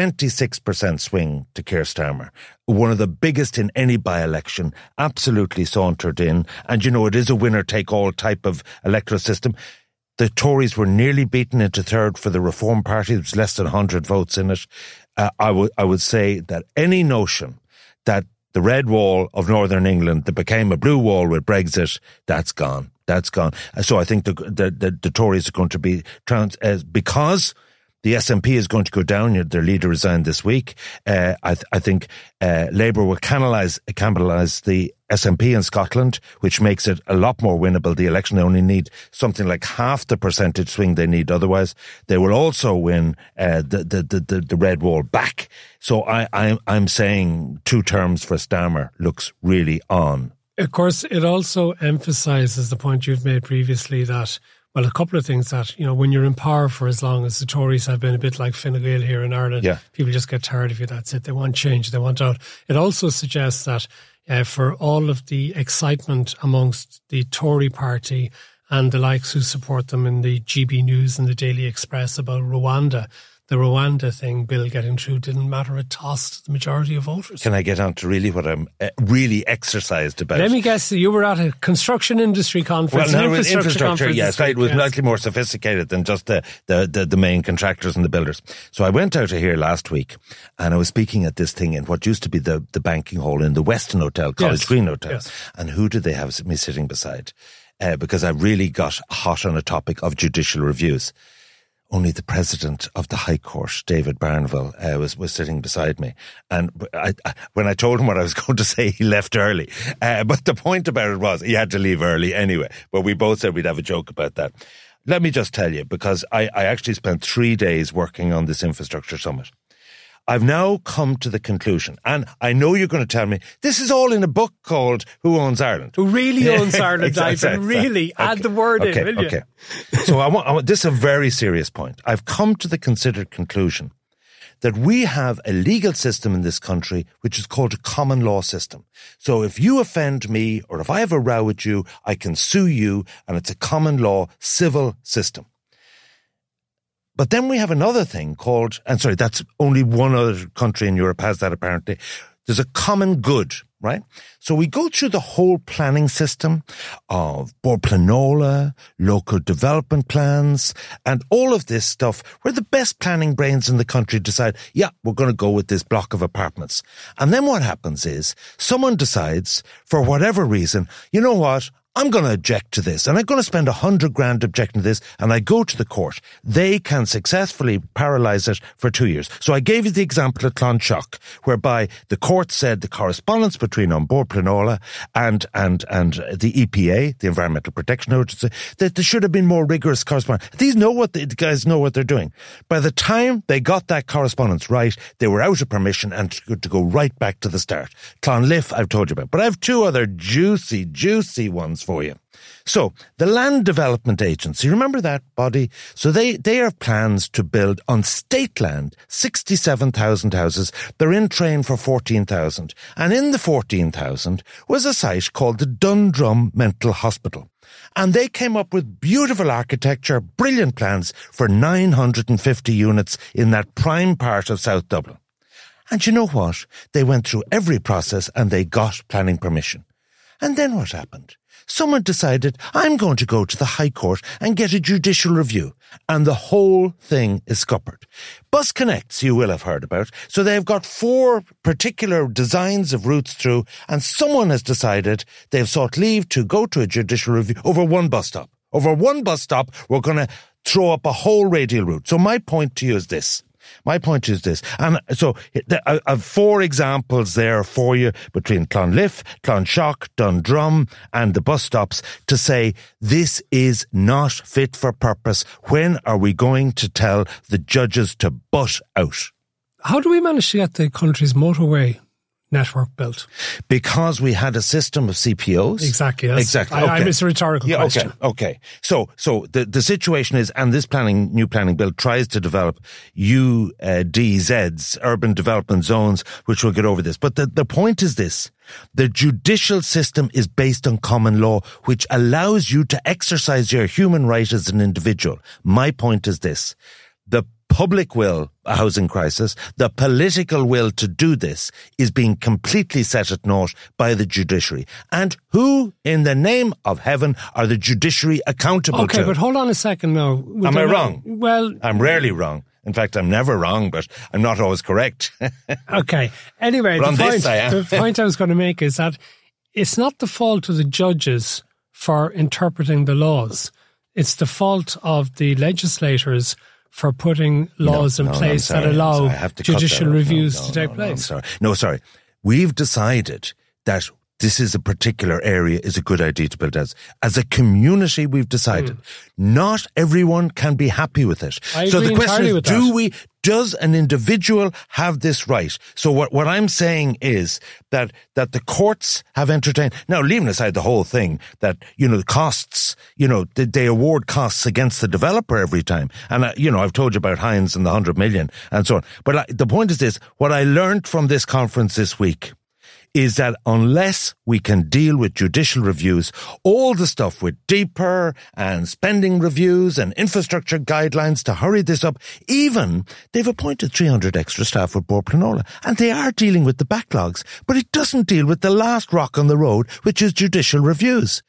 26% swing to Keir Starmer. One of the biggest in any by-election, absolutely sauntered in. And, you know, it is a winner-take-all type of electoral system. The Tories were nearly beaten into third for the Reform Party. There was less than 100 votes in it. I would say that any notion that the red wall of Northern England that became a blue wall with Brexit, that's gone. That's gone. So I think the Tories are going to be because the SNP is going to go down. Their leader resigned this week. I think Labour will cannibalise the SNP in Scotland, which makes it a lot more winnable. The election, they only need something like half the percentage swing they need otherwise. They will also win the red wall back. So I'm saying 2 terms for Starmer looks really on. Of course, it also emphasises the point you've made previously that, well, a couple of things that, you know, when you're in power for as long as the Tories have been, a bit like Fine Gael here in Ireland, people just get tired of you. That's it. They want change. They want out. It also suggests that for all of the excitement amongst the Tory party and the likes who support them in the GB News and the Daily Express about Rwanda, the Rwanda thing, bill getting through, didn't matter a toss to the majority of voters. Can I get on to really what I'm really exercised about? Let me guess, you were at a construction industry conference. Well, no, infrastructure, yes. It was slightly more sophisticated than just the main contractors and the builders. So I went out of here last week and I was speaking at this thing in what used to be the banking hall in the Westin Hotel, College Green Hotel. Yes. And who did they have me sitting beside? Because I really got hot on a topic of judicial reviews. Only the president of the High Court, David Barneville, was sitting beside me. And when I told him what I was going to say, he left early. But the point about it was he had to leave early anyway. But we both said we'd have a joke about that. Let me just tell you, because I actually spent 3 days working on this infrastructure summit. I've now come to the conclusion, and I know you're going to tell me, this is all in a book called Who Owns Ireland? Who really owns Ireland, Ivan? Really? Add the word in, will you? Okay. So I want, this is a very serious point. I've come to the considered conclusion that we have a legal system in this country which is called a common law system. So if you offend me, or if I have a row with you, I can sue you, and it's a common law civil system. But then we have another thing called, and sorry, that's only one other country in Europe has that apparently. There's a common good, right? So we go through the whole planning system of Bord Pleanála, local development plans, and all of this stuff where the best planning brains in the country decide, yeah, we're going to go with this block of apartments. And then what happens is someone decides, for whatever reason, you know what? I'm going to object to this, and I'm going to spend 100 grand objecting to this, and I go to the court. They can successfully paralyse it for 2 years. So I gave you the example of Clonshock, whereby the court said the correspondence between on Bord Pleanála and the EPA, the Environmental Protection Agency, that there should have been more rigorous correspondence. These the guys know what they're doing. By the time they got that correspondence right, they were out of permission and to go right back to the start. Clonliffe, I've told you about. But I have 2 other juicy ones for you. So, the Land Development Agency, remember that body? So they have plans to build on state land 67,000 houses. They're in train for 14,000. And in the 14,000 was a site called the Dundrum Mental Hospital. And they came up with beautiful architecture, brilliant plans for 950 units in that prime part of South Dublin. And you know what? They went through every process and they got planning permission. And then what happened? Someone decided, I'm going to go to the High Court and get a judicial review. And the whole thing is scuppered. Bus Connects, you will have heard about. So they've got 4 particular designs of routes through, and someone has decided they've sought leave to go to a judicial review over one bus stop. Over one bus stop, we're going to throw up a whole radial route. So my point to you is this. And so I have 4 examples there for you between Clonliffe, Clonshock, Dundrum and the bus stops to say this is not fit for purpose. When are we going to tell the judges to butt out? How do we manage to get the country's motorway network built? Because we had a system of CPOs? Exactly. Exactly. Okay. It's a rhetorical question. Okay. So the situation is, and this new planning bill tries to develop UDZs, urban development zones, which will get over this. But the point is this. The judicial system is based on common law, which allows you to exercise your human right as an individual. My point is this. The public will, a housing crisis, the political will to do this is being completely set at naught by the judiciary. And who, in the name of heaven, are the judiciary accountable to? Okay, but hold on a second now. Am I wrong? Well, I'm rarely wrong. In fact, I'm never wrong, but I'm not always correct. Okay. Anyway, the point I was going to make is that it's not the fault of the judges for interpreting the laws. It's the fault of the legislators for putting laws in place that allow judicial reviews to take place. Sorry. We've decided that this is a particular area is a good idea to build as a community. We've decided not everyone can be happy with it. So the question is, does an individual have this right? So what I'm saying is that the courts have entertained, now leaving aside the whole thing that, the costs, they award costs against the developer every time. And, I've told you about Hines and the 100 million and so on. But the point is this, what I learned from this conference this week is that unless we can deal with judicial reviews, all the stuff with deeper and spending reviews and infrastructure guidelines to hurry this up, even they've appointed 300 extra staff with Bord Pleanála, and they are dealing with the backlogs, but it doesn't deal with the last rock on the road, which is judicial reviews.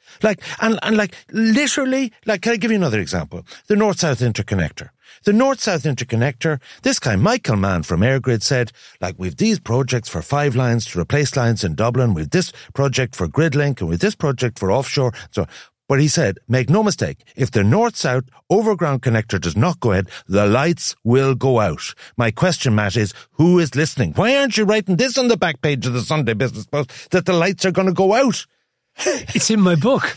Literally, can I give you another example? The North-South Interconnector. The North-South Interconnector, this guy, Michael Mann from EirGrid said, we've these projects for 5 lines to replace lines in Dublin, we've this project for GridLink, and we've this project for offshore. But he said, make no mistake, if the North-South overground connector does not go ahead, the lights will go out. My question, Matt, is who is listening? Why aren't you writing this on the back page of the Sunday Business Post, that the lights are going to go out? It's in my book.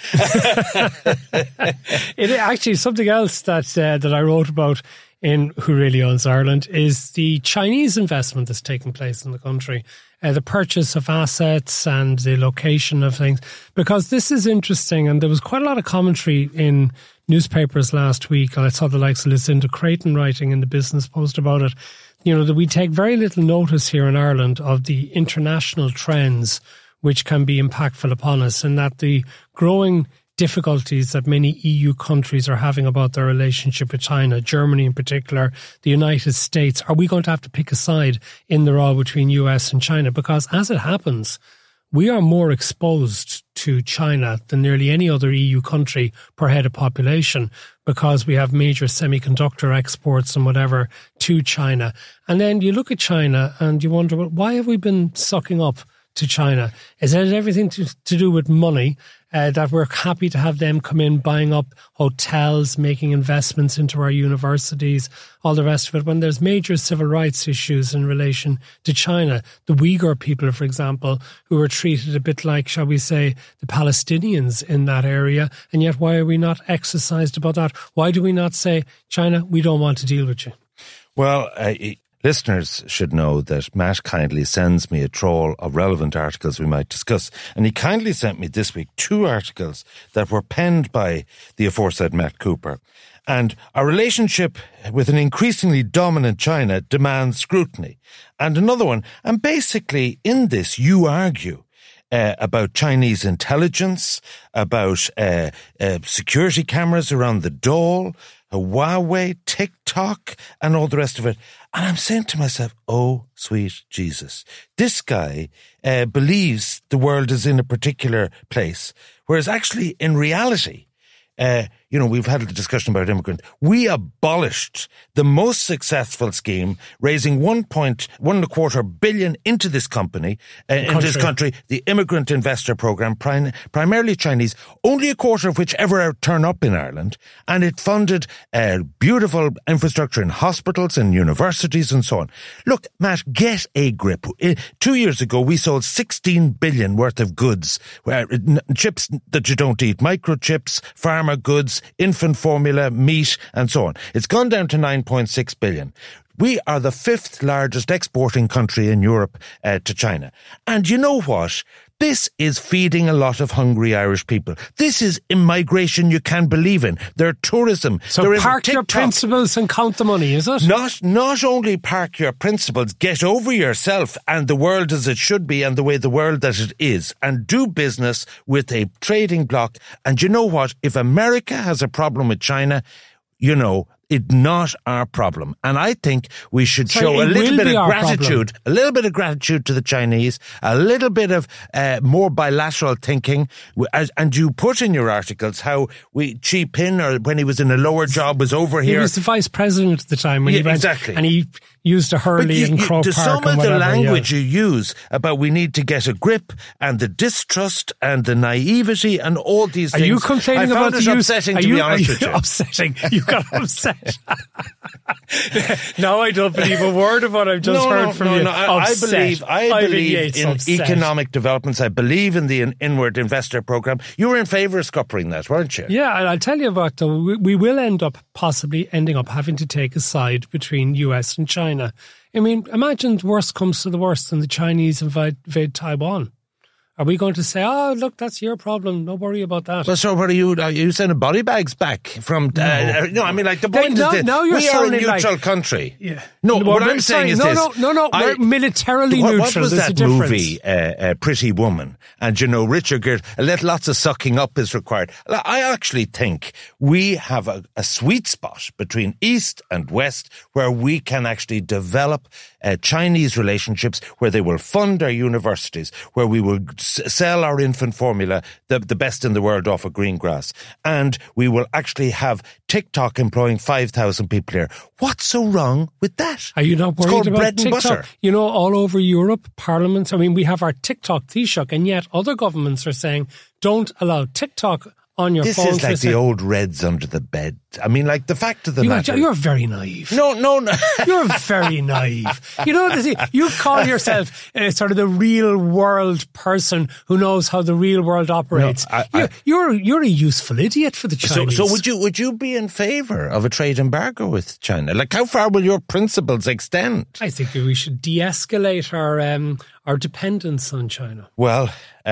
It actually, something else that I wrote about in Who Really Owns Ireland is the Chinese investment that's taking place in the country, the purchase of assets and the location of things, because this is interesting, and there was quite a lot of commentary in newspapers last week. I saw the likes of Lucinda Creighton writing in the Business Post about it, that we take very little notice here in Ireland of the international trends which can be impactful upon us, and that the growing difficulties that many EU countries are having about their relationship with China, Germany in particular, the United States, are we going to have to pick a side in the row between US and China? Because as it happens, we are more exposed to China than nearly any other EU country per head of population, because we have major semiconductor exports and whatever to China. And then you look at China and you wonder, well, why have we been sucking up to China? Is it everything to do with money, that we're happy to have them come in, buying up hotels, making investments into our universities, all the rest of it, when there's major civil rights issues in relation to China? The Uyghur people, for example, who are treated a bit like, shall we say, the Palestinians in that area, and yet why are we not exercised about that? Why do we not say, China, we don't want to deal with you? Well, listeners should know that Matt kindly sends me a trawl of relevant articles we might discuss. And he kindly sent me this week 2 articles that were penned by the aforesaid Matt Cooper. And our relationship with an increasingly dominant China demands scrutiny. And another one, and basically in this you argue about Chinese intelligence, about security cameras around the Dáil, Huawei, TikTok, and all the rest of it. And I'm saying to myself, oh, sweet Jesus. This guy believes the world is in a particular place, whereas actually, in reality, we've had a discussion about immigrant. We abolished the most successful scheme, raising 1.25 billion into this company, this country, the Immigrant Investor Programme, primarily Chinese, only a quarter of which ever turn up in Ireland. And it funded beautiful infrastructure in hospitals and universities and so on. Look, Matt, get a grip. 2 years ago, we sold 16 billion worth of goods, chips that you don't eat, microchips, pharma goods, infant formula, meat, and so on. It's gone down to 9.6 billion. We are the 5th largest exporting country in Europe to China. And you know what? This is feeding a lot of hungry Irish people. This is immigration you can believe in. They're tourism. So They're park your principles and count the money, is it? Not only park your principles, get over yourself and the world as it should be and the way the world that it is, and do business with a trading bloc. And you know what? If America has a problem with China, you know, it's not our problem. And I think we should show a little bit of gratitude to the Chinese, a little bit of more bilateral thinking. And you put in your articles how Xi Jinping, or when he was in a lower job, was over here. He was the vice president at the time when he went, exactly. And he used a Hurley in Croke Park. Some of the language you use about we need to get a grip and the distrust and the naivety and all these things. Are you complaining about the use? Upsetting, to be honest with you. Upsetting. You got upset. Now I don't believe a word of what I've just heard from you. No, I believe in economic developments. I believe in the inward investor program. You were in favour of scuppering that, weren't you? Yeah, and I'll tell you what, though, we will end up possibly having to take a side between US and China. I mean, imagine the worst comes to the worst and the Chinese invade Taiwan. Are we going to say, oh, look, that's your problem, don't worry about that? Well, so what are you sending body bags back from... No, I mean, like, the point is that we are a neutral country. Yeah. No, what I'm saying is this. No, we're militarily neutral. What was that movie, Pretty Woman? And, you know, Richard Gere, lots of sucking up is required. I actually think we have a sweet spot between East and West where we can actually develop Chinese relationships, where they will fund our universities, where we will sell our infant formula, the best in the world, off of green grass. And we will actually have TikTok employing 5,000 people here. What's so wrong with that? Are you not worried about bread TikTok? And butter. You know, all over Europe, parliaments, I mean, we have our TikTok Taoiseach, and yet other governments are saying, don't allow TikTok on your phone. This is like the old Reds under the bed. I mean, like, the fact of the matter... You're very naive. No. You're very naive. You know, you call yourself sort of the real world person who knows how the real world operates. No, you're a useful idiot for the Chinese. So would you be in favour of a trade embargo with China? Like, how far will your principles extend? I think we should de-escalate our dependence on China. Well,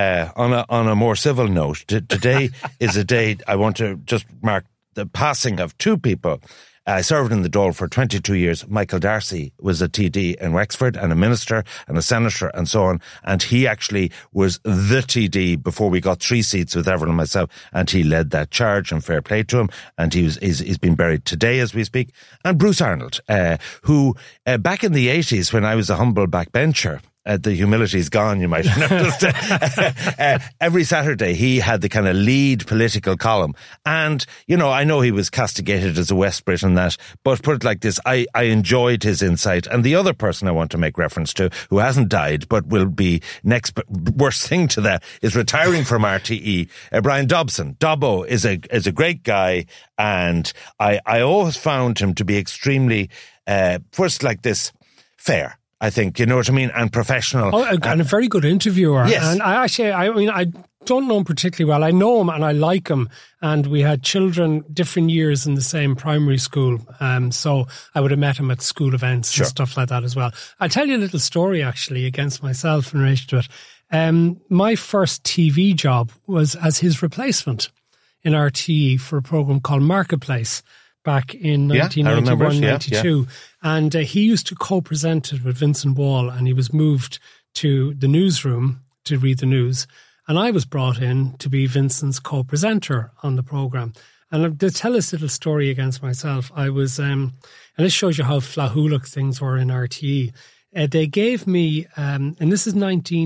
on a more civil note, today is a day I want to just mark the passing of two people. I served in the Dáil for 22 years. Michael Darcy was a TD in Wexford and a minister and a senator and so on. And he actually was the TD before we got 3 seats with Everett and myself. And he led that charge, and fair play to him. And he's been buried today as we speak. And Bruce Arnold, who back in the 80s, when I was a humble backbencher, the humility's gone, you might have noticed. Every Saturday he had the kind of lead political column. And, you know, I know he was castigated as a West Brit and that, but put it like this, I enjoyed his insight. And the other person I want to make reference to, who hasn't died, but will be next worst thing to that, is retiring from RTE, Brian Dobson. Dobbo is a great guy, and I always found him to be extremely, first like this, fair. I think, you know what I mean, and professional. Oh, and a very good interviewer. Yes. And I don't know him particularly well. I know him and I like him. And we had children different years in the same primary school. So I would have met him at school events and stuff like that as well. I'll tell you a little story, actually, against myself in relation to it. My first TV job was as his replacement in RTE for a programme called Marketplace back in 1991, 92. And he used to co-present it with Vincent Wall, and he was moved to the newsroom to read the news. And I was brought in to be Vincent's co-presenter on the programme. And to tell this little story against myself, I was, and this shows you how flahoolic things were in RTE. They gave me, and this is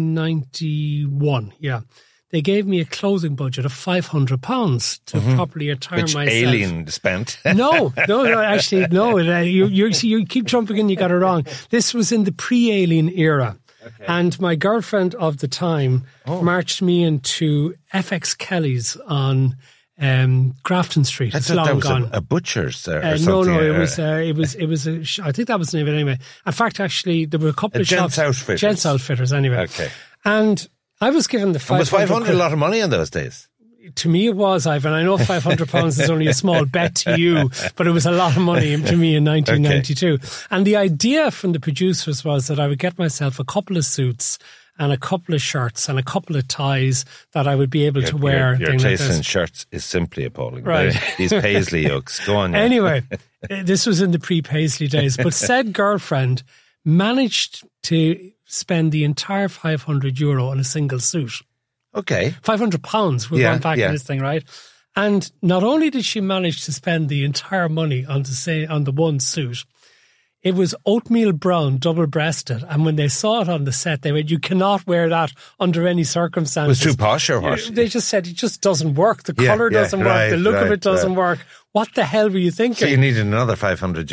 1991, they gave me a closing budget of £500 to properly attire myself. Which Alien spent. No, actually, no. You keep jumping in, you got it wrong. This was in the pre-Alien era. Okay. And my girlfriend of the time marched me into FX Kelly's on Grafton Street. I thought that was a butcher's or something. No, it was I think that was the name of it anyway. In fact, actually, there were a couple of shops. Gents Outfitters anyway. Okay. And I was given the 500. Was 500 a lot of money in those days? To me, it was, Ivan. I know £500 is only a small bet to you, but it was a lot of money to me in 1992. Okay. And the idea from the producers was that I would get myself a couple of suits and a couple of shirts and a couple of ties that I would be able to wear. Your taste in shirts is simply appalling. Right. These Paisley yokes. Go on. Yeah. Anyway, this was in the pre-Paisley days, but said girlfriend managed to spend the entire €500 on a single suit. Okay. £500 we went back to this thing, right? And not only did she manage to spend the entire money on the one suit, it was oatmeal brown, double-breasted. And when they saw it on the set, they went, you cannot wear that under any circumstances. It was too posh or what? They just said, it just doesn't work. The colour doesn't work. The look of it doesn't work. What the hell were you thinking? So you needed another €500.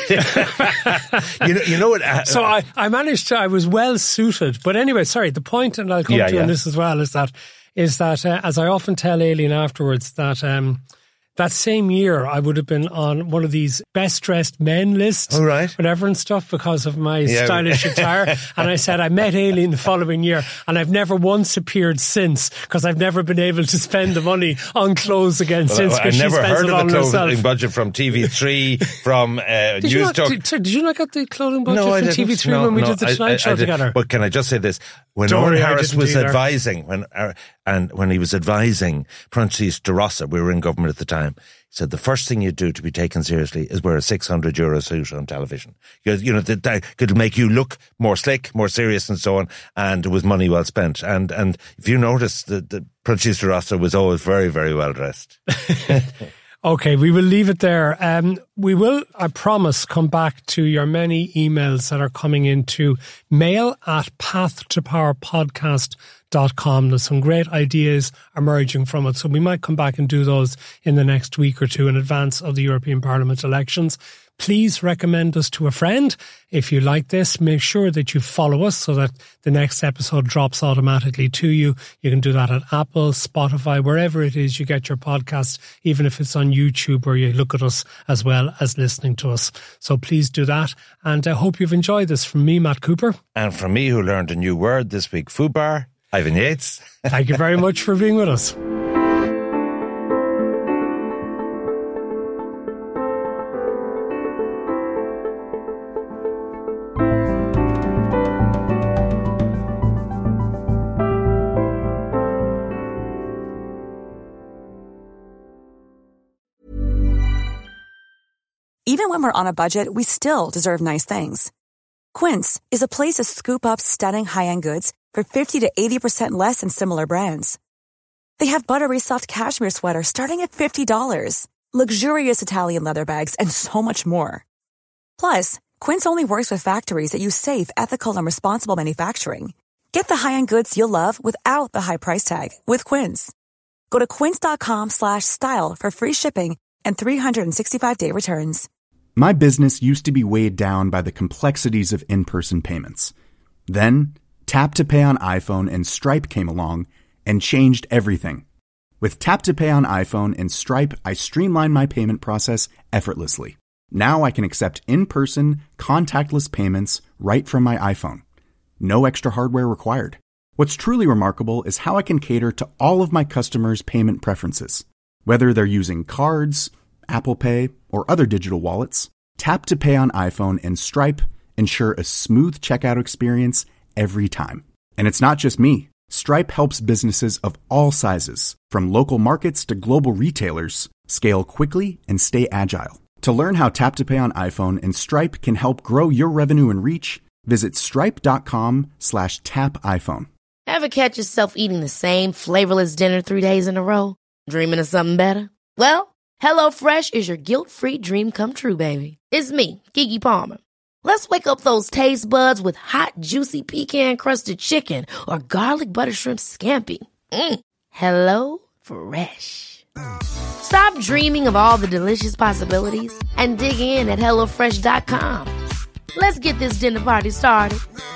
you know what? So I managed to, I was well suited. But anyway, sorry, the point, and I'll come to on this as well, is that as I often tell Aileen afterwards, that same year, I would have been on one of these best-dressed men lists, whatever and stuff, because of my stylish attire. And I said, I met Aileen the following year, and I've never once appeared since, because I've never been able to spend the money on clothes again since, because she spends it on herself. I've never heard of the clothing budget from TV3, from Newstalk. Did you not get the clothing budget from TV3 when we did the Tonight Show together? But can I just say this? When Owen Harris was advising, when he was advising Francis de Rossa, we were in government at the time, he said the first thing you do to be taken seriously is wear a €600 suit on television. You know, that could make you look more slick, more serious and so on, and it was money well spent. And if you notice, the Francis de Rossa was always very, very well dressed. Okay, we will leave it there. We will, I promise, come back to your many emails that are coming into mail@pathtopowerpodcast.com. There's some great ideas emerging from it, so we might come back and do those in the next week or two in advance of the European Parliament elections. Please recommend us to a friend. If you like this, make sure that you follow us so that the next episode drops automatically to you. You can do that at Apple, Spotify, wherever it is you get your podcasts, even if it's on YouTube where you look at us as well as listening to us. So please do that. And I hope you've enjoyed this. From me, Matt Cooper. And from me, who learned a new word this week, FUBAR, Ivan Yates. Thank you very much for being with us. Even when we're on a budget, we still deserve nice things. Quince is a place to scoop up stunning high-end goods for 50 to 80% less than similar brands. They have buttery soft cashmere sweaters starting at $50, luxurious Italian leather bags, and so much more. Plus, Quince only works with factories that use safe, ethical, and responsible manufacturing. Get the high-end goods you'll love without the high price tag with Quince. Go to quince.com/style for free shipping and 365-day returns. My business used to be weighed down by the complexities of in-person payments. Then, Tap to Pay on iPhone and Stripe came along and changed everything. With Tap to Pay on iPhone and Stripe, I streamlined my payment process effortlessly. Now I can accept in-person, contactless payments right from my iPhone. No extra hardware required. What's truly remarkable is how I can cater to all of my customers' payment preferences. Whether they're using cards, Apple Pay, or other digital wallets, Tap to Pay on iPhone and Stripe ensure a smooth checkout experience every time. And it's not just me. Stripe helps businesses of all sizes, from local markets to global retailers, scale quickly and stay agile. To learn how Tap to Pay on iPhone and Stripe can help grow your revenue and reach, visit stripe.com/tapiphone. Ever catch yourself eating the same flavorless dinner 3 days in a row? Dreaming of something better? Well, HelloFresh is your guilt-free dream come true, baby. It's me, Keke Palmer. Let's wake up those taste buds with hot, juicy pecan-crusted chicken or garlic butter shrimp scampi. HelloFresh. Stop dreaming of all the delicious possibilities and dig in at HelloFresh.com. Let's get this dinner party started.